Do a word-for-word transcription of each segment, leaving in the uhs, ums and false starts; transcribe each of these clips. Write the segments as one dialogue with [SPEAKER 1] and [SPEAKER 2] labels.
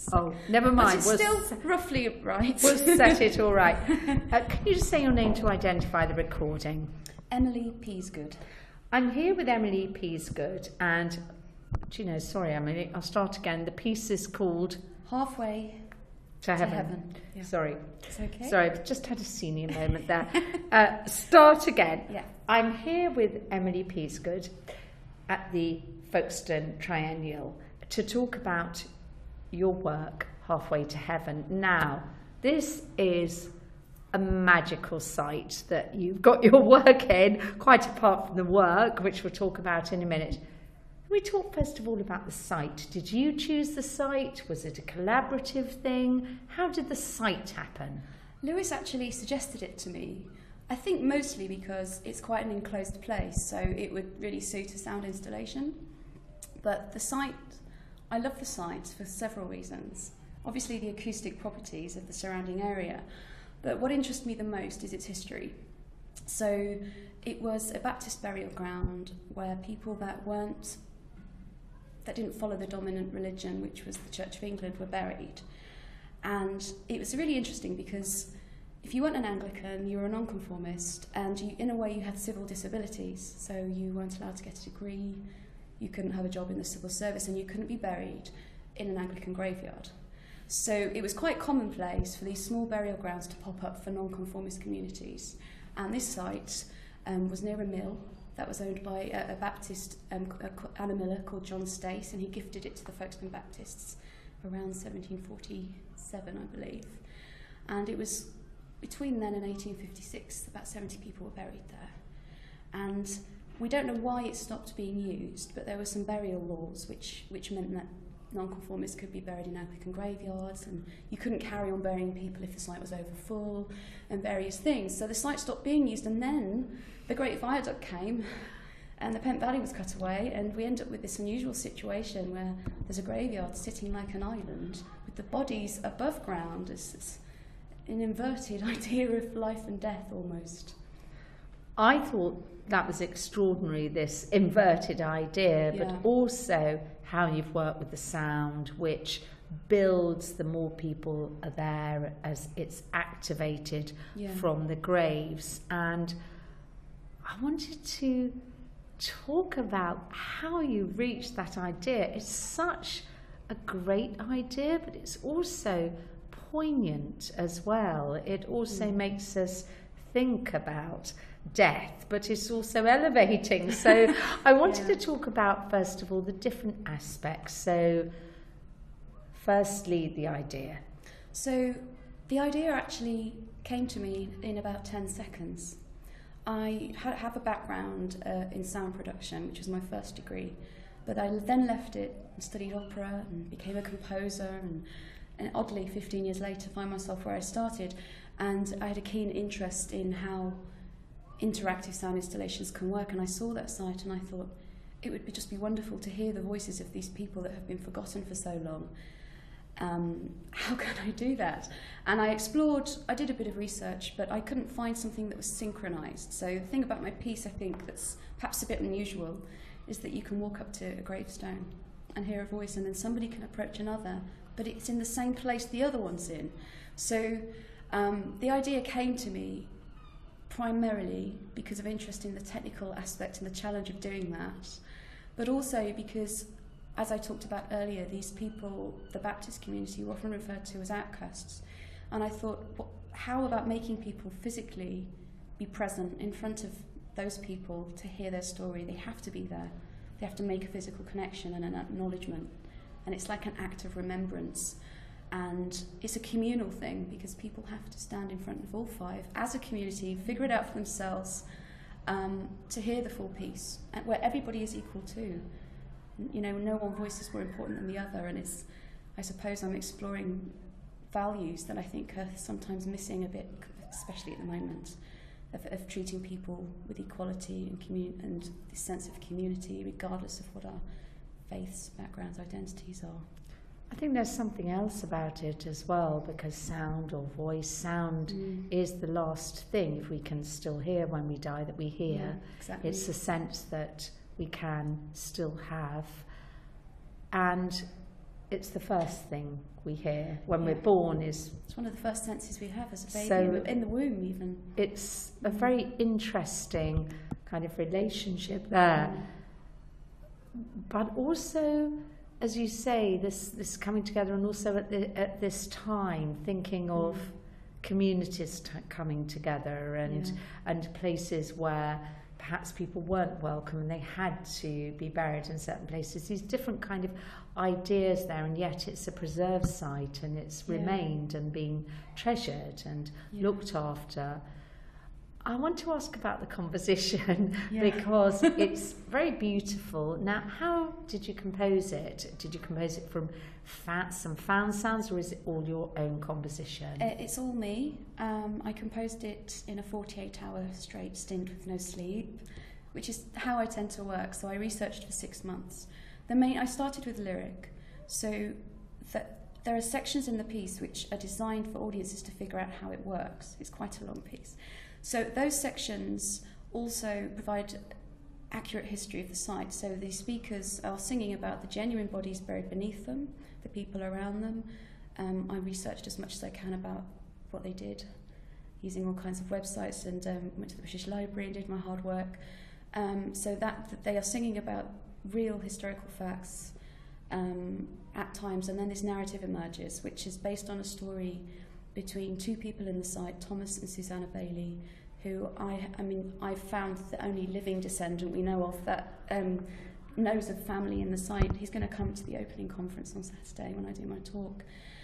[SPEAKER 1] Oh, never mind.
[SPEAKER 2] But it's
[SPEAKER 1] we'll
[SPEAKER 2] still roughly right.
[SPEAKER 1] We'll set it all right. Uh, can you just say your name to identify the recording?
[SPEAKER 2] Emily Peasgood.
[SPEAKER 1] I'm here with Emily Peasgood, and do you know, sorry Emily, I'll start again. The piece is called
[SPEAKER 2] Halfway
[SPEAKER 1] to
[SPEAKER 2] to
[SPEAKER 1] Heaven.
[SPEAKER 2] Heaven. Yeah.
[SPEAKER 1] Sorry.
[SPEAKER 2] It's okay.
[SPEAKER 1] Sorry, I've just had a senior moment there. Uh, start again.
[SPEAKER 2] Yeah.
[SPEAKER 1] I'm here with Emily Peasgood at the Folkestone Triennial to talk about your work, Halfway to Heaven. Now, this is a magical site that you've got your work in, quite apart from the work, which we'll talk about in a minute. Can we talk first of all about the site? Did you choose the site? Was it a collaborative thing? How did the site happen?
[SPEAKER 2] Lewis actually suggested it to me. I think mostly because it's quite an enclosed place, so it would really suit a sound installation. But the site, I love the site for several reasons. Obviously the acoustic properties of the surrounding area, but what interests me the most is its history. So it was a Baptist burial ground where people that weren't, that didn't follow the dominant religion, which was the Church of England, were buried. And it was really interesting because if you weren't an Anglican, you were a nonconformist, and you, in a way you had civil disabilities, so you weren't allowed to get a degree, you couldn't have a job in the civil service, and you couldn't be buried in an Anglican graveyard. So it was quite commonplace for these small burial grounds to pop up for nonconformist communities. And this site um, was near a mill that was owned by a, a Baptist, um, a, and a miller called John Stace, and he gifted it to the Folkestone Baptists around seventeen forty-seven, I believe. And it was between then and eighteen fifty-six, about seventy people were buried there. And we don't know why it stopped being used, but there were some burial laws which, which meant that nonconformists could be buried in Anglican graveyards, and you couldn't carry on burying people if the site was over full, and various things. So the site stopped being used, and then the Great Viaduct came, and the Pent Valley was cut away, and we end up with this unusual situation where there's a graveyard sitting like an island with the bodies above ground. It's, it's an inverted idea of life and death almost.
[SPEAKER 1] I thought that was extraordinary, this inverted idea, but
[SPEAKER 2] Yeah.
[SPEAKER 1] also how you've worked with the sound, which builds the more people are there as it's activated
[SPEAKER 2] Yeah.
[SPEAKER 1] from the graves. And I wanted to talk about how you reached that idea. It's such a great idea, but it's also poignant as well. It also
[SPEAKER 2] Mm.
[SPEAKER 1] makes us think about death, but it's also elevating. So I wanted
[SPEAKER 2] Yeah.
[SPEAKER 1] to talk about, first of all, the different aspects. So firstly, the idea.
[SPEAKER 2] So the idea actually came to me in about ten seconds. I ha- have a background uh, in sound production, which was my first degree, but I then left it and studied opera and became a composer, and, and oddly, fifteen years later, find myself where I started. And I had a keen interest in how interactive sound installations can work, and I saw that site and I thought it would be just be wonderful to hear the voices of these people that have been forgotten for so long. Um, how can I do that? And I explored, I did a bit of research, but I couldn't find something that was synchronized. So the thing about my piece, I think, that's perhaps a bit unusual, is that you can walk up to a gravestone and hear a voice, and then somebody can approach another, but it's in the same place the other one's in. So um, the idea came to me primarily because of interest in the technical aspect and the challenge of doing that, but also because, as I talked about earlier, these people, the Baptist community, were often referred to as outcasts. And I thought, well, how about making people physically be present in front of those people to hear their story? They have to be there. They have to make a physical connection and an acknowledgement. And it's like an act of remembrance. And it's a communal thing because people have to stand in front of all five as a community, figure it out for themselves, um, to hear the full piece, and where everybody is equal too. You know, no one voice is more important than the other, and it's, I suppose I'm exploring values that I think are sometimes missing a bit, especially at the moment, of, of treating people with equality and commun- and this sense of community, regardless of what our faiths, backgrounds, identities are.
[SPEAKER 1] I think there's something else about it as well, because sound or voice, sound
[SPEAKER 2] Mm.
[SPEAKER 1] is the last thing, if we can still hear when we die, that we hear.
[SPEAKER 2] Yeah, exactly.
[SPEAKER 1] It's a sense that we can still have. And it's the first thing we hear when
[SPEAKER 2] Yeah.
[SPEAKER 1] we're born. Is
[SPEAKER 2] It's one of the first senses we have as a baby,
[SPEAKER 1] So-
[SPEAKER 2] in, the, in the womb even.
[SPEAKER 1] it's a very interesting kind of relationship there, but also, as you say, this this coming together, and also at the, at this time thinking of communities t- coming together, and
[SPEAKER 2] Yeah.
[SPEAKER 1] and places where perhaps people weren't welcome and they had to be buried in certain places. These different kind of ideas there, and yet it's a preserved site, and it's
[SPEAKER 2] Yeah.
[SPEAKER 1] remained and been treasured and
[SPEAKER 2] Yeah.
[SPEAKER 1] looked after. I want to ask about the composition
[SPEAKER 2] Yeah.
[SPEAKER 1] because it's very beautiful. Now, how did you compose it? Did you compose it from fa- some fan sounds, or is it all your own composition?
[SPEAKER 2] Uh, It's all me. Um, I composed it in a forty-eight hour straight stint with no sleep, which is how I tend to work. So I researched for six months. The main, I started with lyric. So that there are sections in the piece which are designed for audiences to figure out how it works. It's quite a long piece. So those sections also provide accurate history of the site. So the speakers are singing about the genuine bodies buried beneath them, the people around them. Um, I researched as much as I can about what they did, using all kinds of websites, and um, went to the British Library and did my hard work. Um, so that, that they are singing about real historical facts um, at times, and then this narrative emerges, which is based on a story between two people in the site, Thomas and Susanna Bailey, who I, I mean, I've found the only living descendant we know of that um, knows of family in the site. He's going to come to the opening conference on Saturday when I do my talk.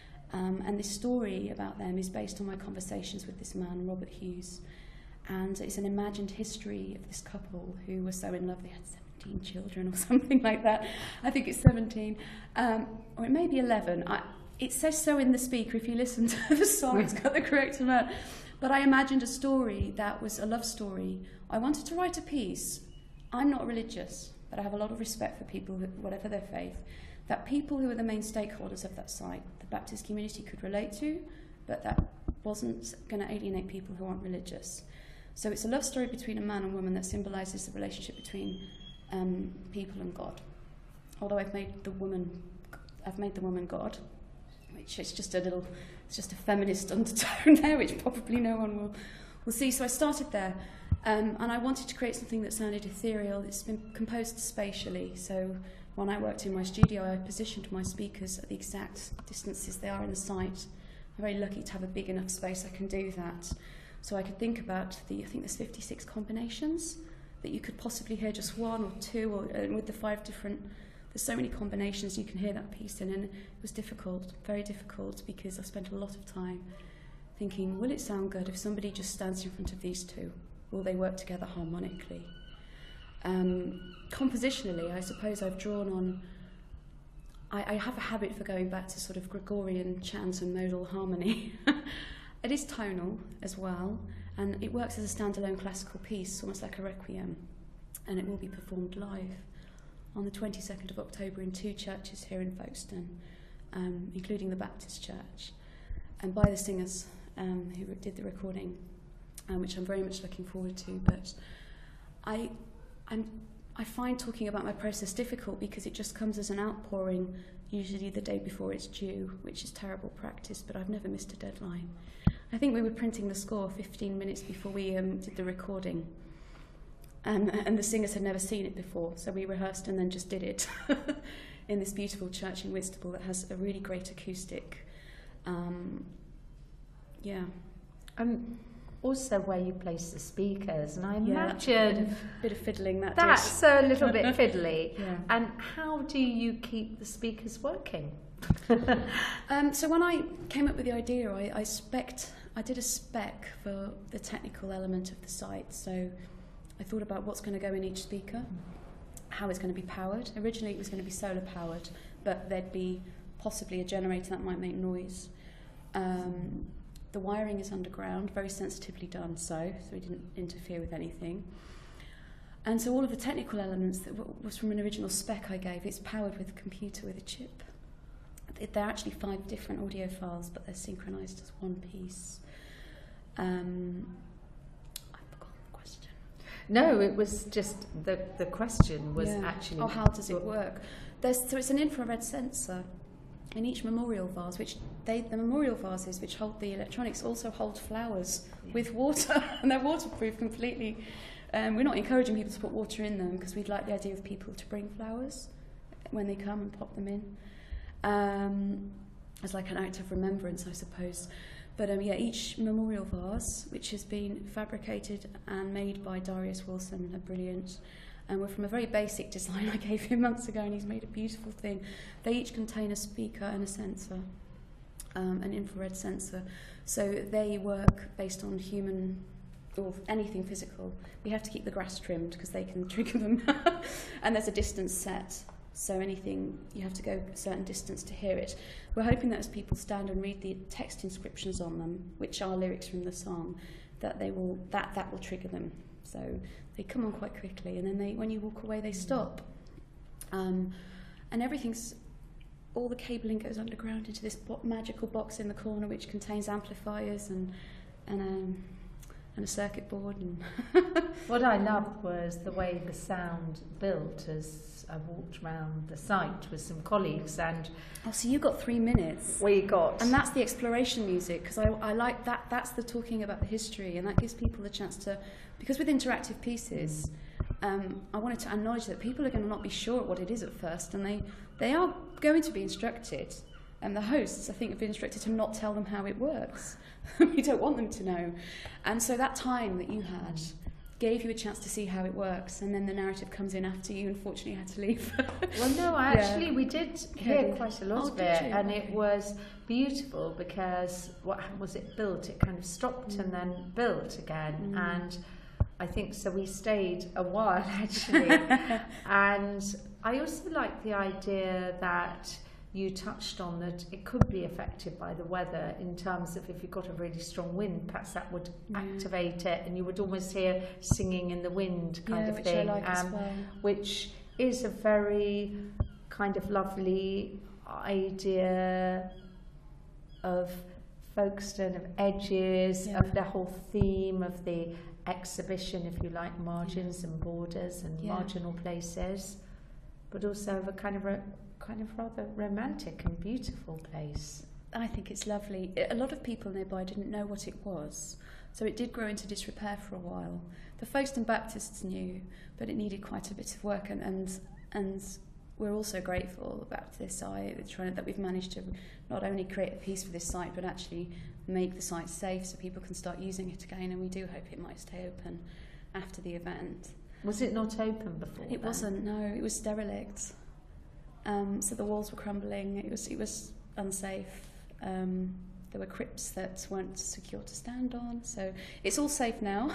[SPEAKER 2] Um, and this story about them is based on my conversations with this man, Robert Hughes. And it's an imagined history of this couple who were so in love they had seventeen children or something like that. I think it's seventeen. Um, or it may be eleven. I, it says so in the speaker. If you listen to the song, it's got the correct amount. But I imagined a story that was a love story. I wanted to write a piece. I'm not religious, but I have a lot of respect for people, who, whatever their faith, that people who are the main stakeholders of that site, the Baptist community, could relate to, but that wasn't going to alienate people who aren't religious. So it's a love story between a man and woman that symbolises the relationship between um, people and God. Although I've made the woman, I've made the woman God, which is just a little, it's just a feminist undertone there, which probably no one will, will see. So I started there, um, and I wanted to create something that sounded ethereal. It's been composed spatially. So when I worked in my studio, I positioned my speakers at the exact distances they are in the site. I'm very lucky to have a big enough space I can do that. So I could think about the, I think there's fifty-six combinations that you could possibly hear just one or two, or and with the five different, there's so many combinations you can hear that piece in, and it was difficult, very difficult, because I spent a lot of time thinking, will it sound good if somebody just stands in front of these two? Will they work together harmonically? Um, compositionally, I suppose I've drawn on, I, I have a habit for going back to sort of Gregorian chant and modal harmony. It is tonal as well, and it works as a standalone classical piece, almost like a requiem, and it will be performed live on the twenty-second of October in two churches here in Folkestone, um, including the Baptist Church, and by the singers um, who did the recording, um, which I'm very much looking forward to. But I, I'm, I find talking about my process difficult because it just comes as an outpouring, usually the day before it's due, which is terrible practice, but I've never missed a deadline. I think we were printing the score fifteen minutes before we um, did the recording. Um, and the singers had never seen it before, so we rehearsed and then just did it in this beautiful church in Whitstable that has a really great acoustic. Um, yeah.
[SPEAKER 1] Um, also where you place the speakers, and I
[SPEAKER 2] Yeah, that's a bit
[SPEAKER 1] imagine
[SPEAKER 2] of, bit of fiddling that
[SPEAKER 1] that's
[SPEAKER 2] did.
[SPEAKER 1] a little bit fiddly.
[SPEAKER 2] Yeah.
[SPEAKER 1] And how do you keep the speakers working?
[SPEAKER 2] Um, so when I came up with the idea, I, I spec'd, I did a spec for the technical element of the site. So I thought about what's going to go in each speaker, how it's going to be powered. Originally it was going to be solar powered, but there'd be possibly a generator that might make noise. Um, the wiring is underground, very sensitively done so, so we didn't interfere with anything. And so all of the technical elements that w- was from an original spec I gave, it's powered with a computer with a chip. They're actually five different audio files, but they're synchronized as one piece. Um, I forgot the question.
[SPEAKER 1] No, it was just the the question was
[SPEAKER 2] Yeah.
[SPEAKER 1] actually.
[SPEAKER 2] Oh, how does it work? There's, so it's an infrared sensor, in each memorial vase, which they, the memorial vases which hold the electronics also hold flowers yeah. with water, and they're waterproof completely. Um, we're not encouraging people to put water in them because we'd like the idea of people to bring flowers when they come and pop them in. Um, as like an act of remembrance, I suppose. But um, yeah, each memorial vase, which has been fabricated and made by Darius Wilson, a brilliant, and we're from a very basic design I gave him months ago, and he's made a beautiful thing. They each contain a speaker and a sensor, um, an infrared sensor. So they work based on human or anything physical. We have to keep the grass trimmed because they can trigger them. And there's a distance set. So anything, you have to go a certain distance to hear it. We're hoping that as people stand and read the text inscriptions on them, which are lyrics from the song, that they will that that will trigger them. So they come on quite quickly, and then they, when you walk away, they stop. Um, and everything's, all the cabling goes underground into this bo- magical box in the corner, which contains amplifiers and and um, and a circuit board. And
[SPEAKER 1] what I loved was the way the sound built as I walked around the site with some colleagues, and
[SPEAKER 2] oh, so you got three minutes.
[SPEAKER 1] We got,
[SPEAKER 2] and that's the exploration music, because I, I like that. That's the talking about the history, and that gives people the chance to, because with interactive pieces, um, I wanted to acknowledge that people are going to not be sure what it is at first, and they they are going to be instructed. And the hosts, I think, have been instructed to not tell them how it works. We don't want them to know. And so that time that you had gave you a chance to see how it works, and then the narrative comes in after you unfortunately had to leave.
[SPEAKER 1] Well, no, actually, yeah. we did hear
[SPEAKER 2] yeah.
[SPEAKER 1] quite a lot
[SPEAKER 2] oh,
[SPEAKER 1] of it,
[SPEAKER 2] you?
[SPEAKER 1] and
[SPEAKER 2] okay.
[SPEAKER 1] it was beautiful because what was it built? It kind of stopped mm. and then built again, mm. and I think so. We stayed a while actually, and I also like the idea that you touched on, that it could be affected by the weather in terms of if you've got a really strong wind, perhaps that would yeah. activate it, and you would almost hear singing in the wind kind
[SPEAKER 2] yeah,
[SPEAKER 1] of
[SPEAKER 2] which
[SPEAKER 1] thing,
[SPEAKER 2] I like
[SPEAKER 1] um,
[SPEAKER 2] as well.
[SPEAKER 1] which is a very kind of lovely idea of Folkestone, of edges, yeah. of the whole theme of the exhibition, if you like, margins yeah. and borders and yeah. marginal places, but also of a kind of a kind of rather romantic and beautiful place.
[SPEAKER 2] I think it's lovely. A lot of people nearby didn't know what it was, so it did grow into disrepair for a while. The Folkestone Baptists knew, but it needed quite a bit of work, and and, and we're also grateful about this site, trying that we've managed to not only create a piece for this site, but actually make the site safe so people can start using it again, and we do hope it might stay open after the event.
[SPEAKER 1] Was it not open before?
[SPEAKER 2] It
[SPEAKER 1] then?
[SPEAKER 2] wasn't, no, it was derelict. Um, so the walls were crumbling, it was it was unsafe. Um, there were crypts that weren't secure to stand on, so it's all safe now.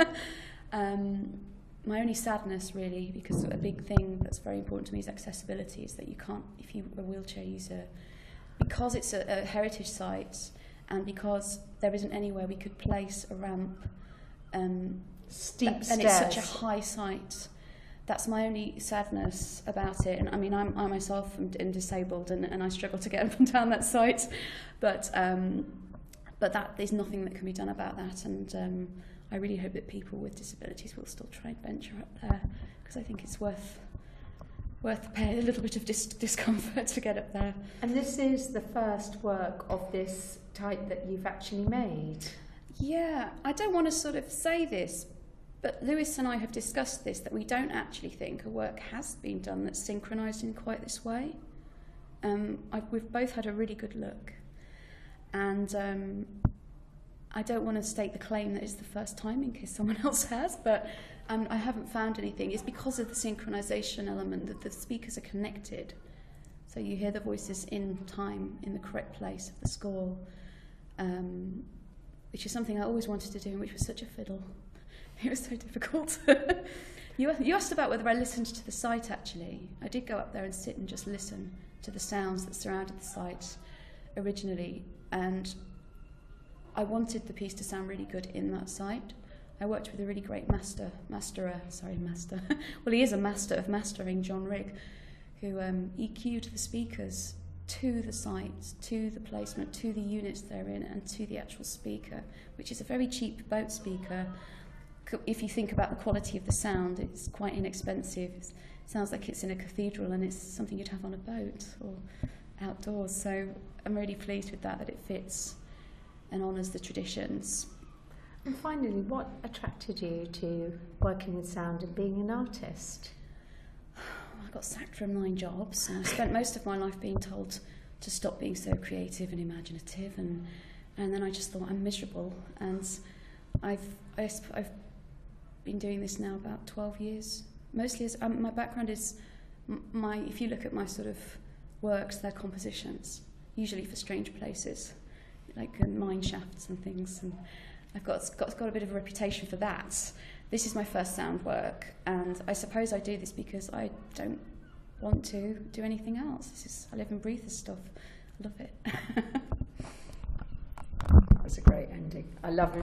[SPEAKER 2] um, my only sadness, really, because a big thing that's very important to me is accessibility, is that you can't, if you're a wheelchair user, because it's a, a heritage site, and because there isn't anywhere we could place a ramp, um,
[SPEAKER 1] steep
[SPEAKER 2] that,
[SPEAKER 1] stairs,
[SPEAKER 2] and it's such a high site. That's my only sadness about it. And I mean, I'm, I myself am, am disabled, and, and I struggle to get up and down that site. But um, but that there's nothing that can be done about that. And um, I really hope that people with disabilities will still try and venture up there, because I think it's worth worth paying a little bit of dis- discomfort to get up there.
[SPEAKER 1] And this is the first work of this type that you've actually made.
[SPEAKER 2] Yeah, I don't want to sort of say this, but Lewis and I have discussed this, that we don't actually think a work has been done that's synchronised in quite this way. Um, I've, we've both had a really good look. And um, I don't want to state the claim that it's the first time in case someone else has, but um, I haven't found anything. It's because of the synchronisation element that the speakers are connected. So you hear the voices in time, in the correct place of the score, um, which is something I always wanted to do, and which was such a fiddle. It was so difficult. you, you asked about whether I listened to the site, actually. I did go up there and sit and just listen to the sounds that surrounded the site originally, and I wanted the piece to sound really good in that site. I worked with a really great master, masterer, sorry, master. Well, he is a master of mastering, John Rigg, who um, E Q'd the speakers to the site, to the placement, to the units they're in, and to the actual speaker, which is a very cheap boat speaker. If you think about the quality of the sound, it's quite inexpensive. It sounds like it's in a cathedral, and it's something you'd have on a boat. Or, outdoors. So I'm really pleased with that, that it fits and honours the traditions.
[SPEAKER 1] And finally, what attracted you to working with sound and being an artist?
[SPEAKER 2] I got sacked from nine jobs, and I spent most of my life being told to stop being so creative and imaginative, and and then I just thought, I'm miserable, and I've I, I've been doing this now about twelve years. Mostly, as um, my background is my. If you look at my sort of works, they're compositions, usually for strange places, like uh, mine shafts and things, and I've got, got got a bit of a reputation for that. This is my first sound work, and I suppose I do this because I don't want to do anything else. This is, I live and breathe this stuff. I love it.
[SPEAKER 1] That's a great ending. I love it.